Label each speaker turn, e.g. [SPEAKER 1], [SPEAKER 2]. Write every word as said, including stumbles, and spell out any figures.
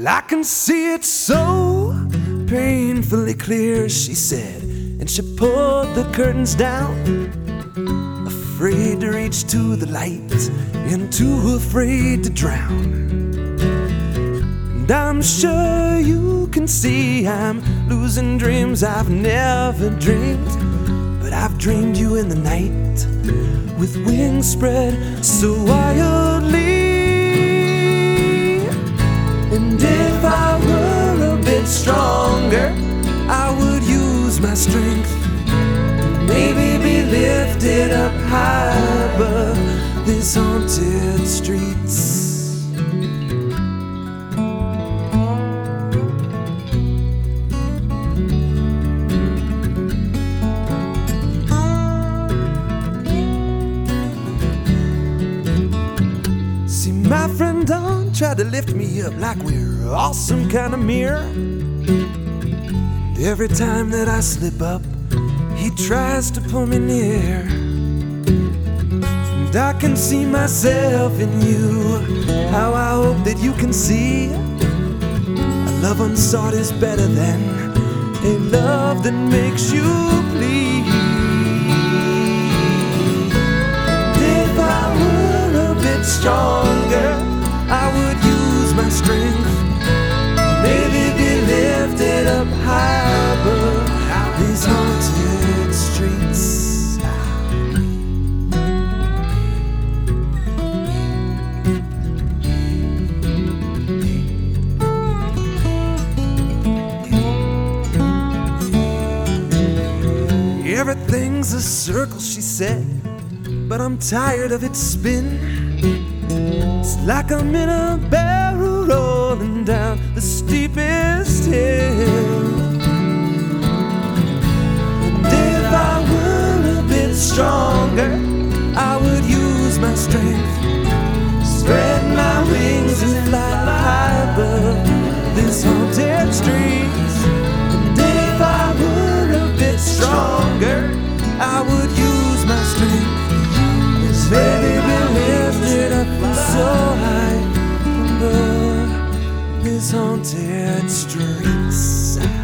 [SPEAKER 1] I can see it so painfully clear, she said, and she pulled the curtains down, afraid to reach to the light and too afraid to drown. And I'm sure you can see I'm losing dreams I've never dreamed, but I've dreamed you in the night with wings spread so wildly. And if I were a bit stronger, I would use my strength, maybe be lifted up high above these haunted streets. See, my friend Don tried to lift me up like we're all some kind of mirror, and every time that I slip up, he tries to pull me near. And I can see myself in you, how I hope that you can see a love unsought is better than a love that makes you bleed. And if I were a bit stronger, I would use my strength, maybe be lifted up high above these haunted streets. Everything's a circle, she said, but I'm tired of its spin. It's like I'm in a barrel rolling down the steepest hill. And if I were a bit stronger, I would use my strength, spread my wings and fly high above these haunted streets. And if I were a bit stronger, I would use my strength, maybe be lifted up so high above these haunted streets.